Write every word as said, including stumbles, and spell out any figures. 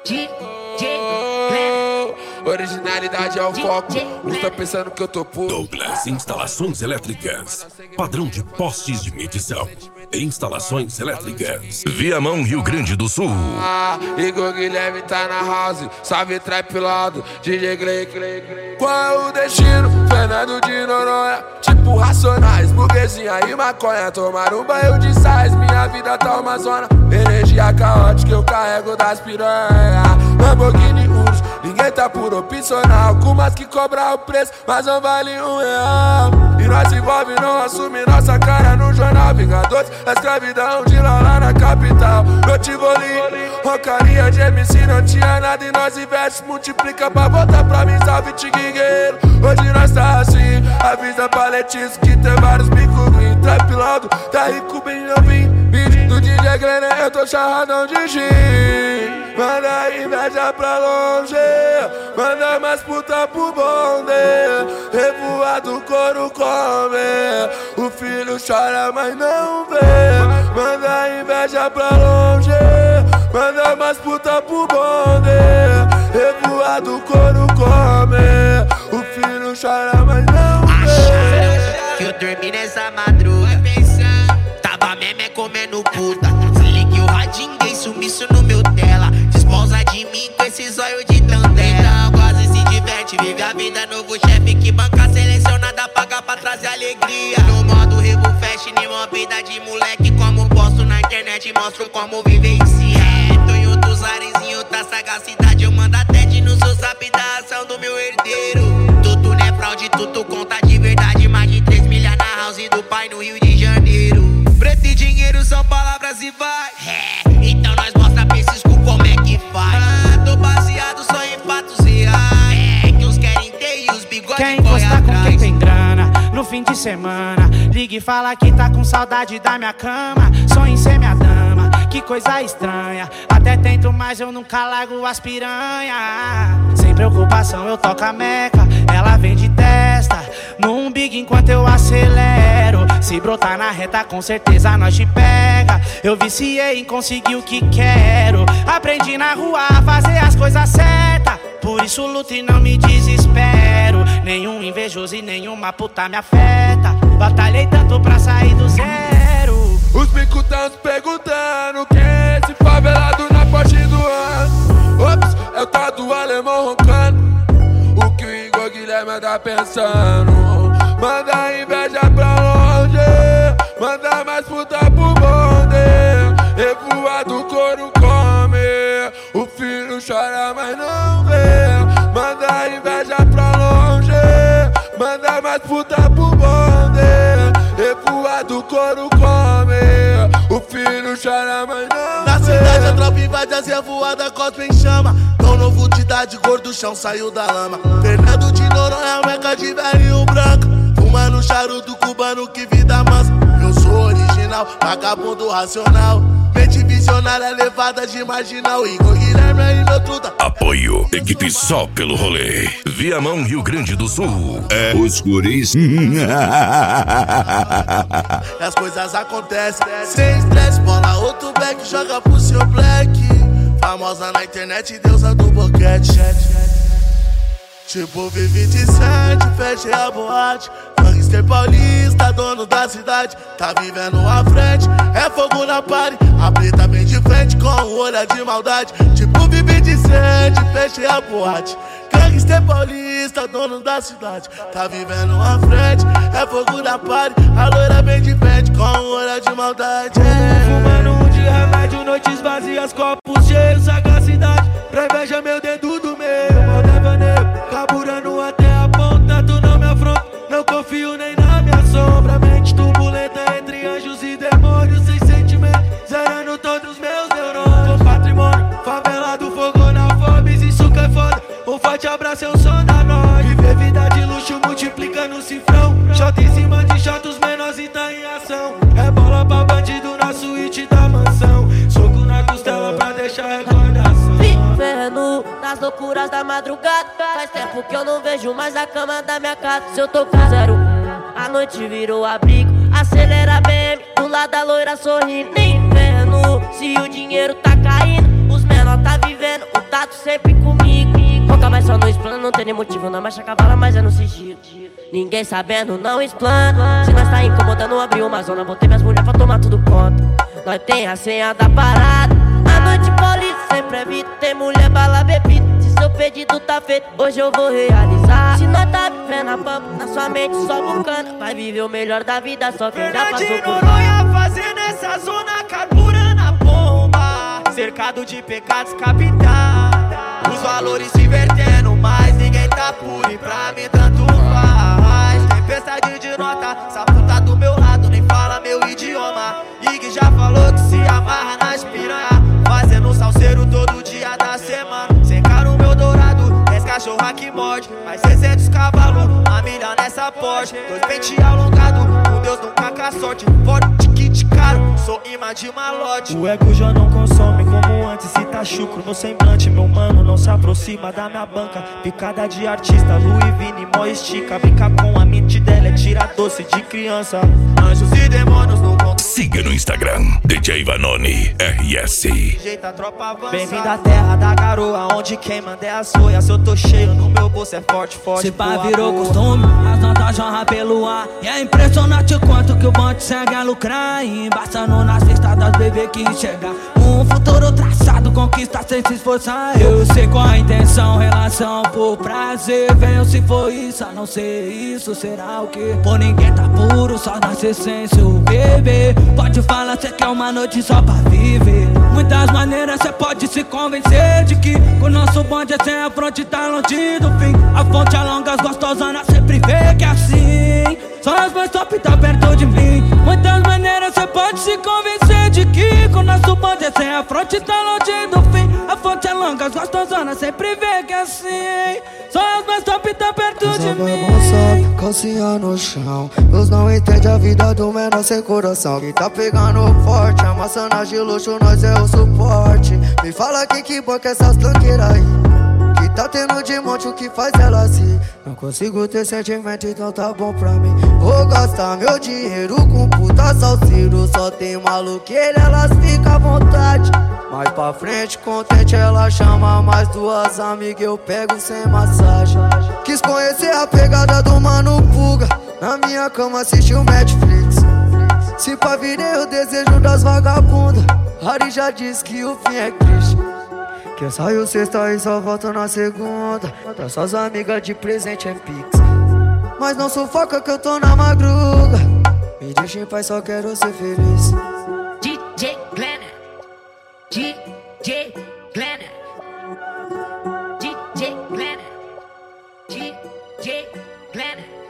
D J Originalidade é o foco. Não tá pensando que eu tô puro. Douglas Instalações Elétricas. Padrão de postes de medição. Instalações Elétricas. Viamão, Rio Grande do Sul. Ah, Igor Guilherme tá na house. Salve trapilado, D J Clay, Clay, Clay. Qual é o destino? Fernando de Noronha. Tipo Racionais, burguesinha e maconha. Tomar um banho de sais, minha vida tá uma zona. Energia caótica, eu carrego das piranha. Lamborghini Urus, ninguém tá por opcional. Com umas que cobra o preço, mas não vale um real. E nós se envolve, não assume nossa cara no jornal. Vingadores, a escravidão de lá lá na capital. Eu te vou ali, rocaria de M C, não tinha nada e nós investe, multiplica pra voltar pra mim, salve Tiguigueiro. Hoje nós tá assim, avisa pra Letícia que tem vários bicos green. Trapilado, tá rico, bem novinho. Do D J Glenn, eu tô charradão de gin. Manda inveja pra longe, manda mais puta pro bonde. Revoado, couro come, o filho chora, mas não vê. Manda inveja pra longe, manda mais puta pro bonde. Revoado, couro come, o filho chora, mas não vê. Acharam que eu dormi nessa madruga, tava meme comendo puta. Desliguei o radinho, dei sumiço no meu tela. Desposa de mim com esse zóio de tandela. Então gosta e se diverte, vive a vida, novo chefe que banca selecionada, paga pra trazer alegria. No modo Revo Fest, nenhuma vida de moleque. Como posto na internet, mostro como vivencia. É, tô em outros arezinhos, tá sagacidade. Eu mando até de no seu zap da ação do meu herdeiro. Tudo não é fraude, tudo conta de verdade. Mais de três milhas na house do pai no Rio de Janeiro. Preto e dinheiro são palavras e vai. É, então nós mostra pra esses cu como é que faz. Ah, tô baseado só em fatos reais. É, que uns querem ter e os bigodes quer encostar com quem tem grana no fim de semana. Liga e fala que tá com saudade da minha cama. Sonha em ser minha dama, que coisa estranha. Até tento, mas eu nunca largo as piranha. Sem preocupação eu toco a meca, ela vem de testa num big enquanto eu acelero. Se brotar na reta com certeza nós te pega. Eu viciei em conseguir o que quero. Aprendi na rua a fazer as coisas certas, por isso luto e não me desespero. Nenhum invejoso e nenhuma puta me afeta. Batalhei tanto pra sair do zero. Os bicos tão se perguntando quem é esse favelado na Porsche do ano. Ops, é o tal do alemão roncando. O que o Igor Guilherme tá pensando? Manda inveja pra longe, manda mais puta pro bonde. Revoado, couro come, o filho chora, mas não vê. Manda inveja pra longe, manda mais puta pro bonde. Revoado, couro come, o filho chora, mas não vê. Na cidade a tropa invade as revoadas, cospe em chama. Tão novo de idade, gordo, chão saiu da lama. Fernando de Noronha, meca de velhinho branco. Fumando charuto cubano, que vida mansa. Eu sou original, vagabundo racional. Mente visionária, levada de marginal. Igor Guilherme aí meu truta. Apoio, equipe só pelo rolê. Viamão, Rio Grande do Sul. É os guris. As coisas acontecem sem estresse, bola outro black, joga pro seu black. Famosa na internet, deusa do boquete. Tipo V vinte e sete, fechei a boate. Gangster paulista, dono da cidade, tá vivendo à frente, é fogo na party. A preta vem de frente com um olhar de maldade. Tipo V vinte e sete, fechei a boate. Gangster paulista, dono da cidade, tá vivendo à frente, é fogo na party. A loira vem de frente com um olhar de maldade. Fumando um de remédio, noites vazias, copos cheios, sagacidade. Pra inveja meu dedo do meio, mal devaneio. Carburando até a ponta, tu não me afronta. Não confio nem na minha sombra. Mente turbulenta entre anjos e demônios. Sem sentimento, zerando todos os meus neurônios. Com patrimônio, favelado, fogo na Forbes, isso que é foda. Um forte abraço, eu sou da noite. Viver vida de luxo, multiplica no cifrão. Shot em cima de shot, os menores e tá em ação. É bola pra bandido na suíte da mansão. Soco na costela pra deixar recordação. Vivendo nas loucuras da madrugada. Faz tempo que eu não vejo mais a cama da minha casa. Se eu tô com zero um, a noite virou abrigo. Acelera a B M, do lado da loira sorrindo. Nem vendo se o dinheiro tá caindo. Os menor tá vivendo, o tá sempre comigo. Nunca mais só no explano, não tem nem motivo. Na marcha cavala, mas é no sigilo. Ninguém sabendo, não explana. Se nós tá incomodando, abriu uma zona. Botei minhas mulheres pra tomar tudo conta. Nós tem a senha da parada. A noite paulista sempre evito. Tem mulher, bala, bebida. Se seu pedido tá feito, hoje eu vou realizar. Se nós tá vivendo a pampa, na sua mente só bucana. Vai viver o melhor da vida, só quem já passou por Noronha fazendo essa zona, carburando a bomba. Cercado de pecados capitais. Os valores se invertendo, mas ninguém tá puro e pra mim tanto faz. Tempestade de nota, essa puta do meu lado nem fala meu idioma. Ig já falou que se amarra nas piranha, fazendo salseiro todo dia da semana. Secar o meu dourado, dez cachorra que morde, mais seiscentos cavalos, a milha nessa Porsche. Dois pente alongado, com Deus nunca com a sorte. Forte kit caro, sou imã de malote. O ego já não consome como antes, se tá chucro no semblante. Meu mano não se aproxima da minha banca. Picada de artista, Louis Vini, mó estica. Brinca com a mente dela, é tira doce de criança. Anjos e demônios no controle. Siga no Instagram, D J Vanoni R S. Jeita a tropa avança. Bem-vindo à terra da garoa, onde quem manda é a soia. Se eu tô cheio, no meu bolso é forte, forte. Se pá virou costume, as notas jorram pelo ar. E é impressionante o quanto que o bonde segue a lucrar. E embaçando nas pistas das bebê que enxergar um futuro traçado, conquista sem se esforçar. Eu sei qual a intenção, relação por prazer. Venho se for isso, a não ser isso, será o quê? Por ninguém tá puro, só nasce essência, o bebê. Pode falar, cê quer uma noite só pra viver. Muitas maneiras cê pode se convencer de que o nosso bonde é sem a fronte, tá longe do fim. A fonte alonga, as gostosas sempre vê que é assim. Só as mais top tá perto de mim. Muitas maneiras cê pode se convencer de que o nosso bonde é sem a fronte, tá longe do fim. A fonte é longa, as gostosas sempre vê que é assim. Só as mais top tá perto de mim. Bagunça, calcinha no chão. Deus não entende a vida do menor sem coração. Quem tá pegando forte, amassando de luxo, nós é o suporte. Me fala quem que banca essas tranqueiras aí, que tá tendo de monte o que faz ela assim. Não consigo ter sentimento, então tá bom pra mim. Vou gastar meu dinheiro com puta salseiro. Só tem maluqueira, elas ficam à vontade. Mais pra frente, contente, ela chama mais duas amigas, eu pego sem massagem. Quis conhecer a pegada do Mano Puga, na minha cama assistiu Netflix. Se pá virei o desejo das vagabundas, Harry já disse que o fim é triste. Que eu saio sexta e só volto na segunda. Tá suas amigas de presente é pix. Mas não sufoca que eu tô na madruga. Me deixa em paz, só quero ser feliz. D J Glenner, D J Glenner, D J Glenner, D J Glenner.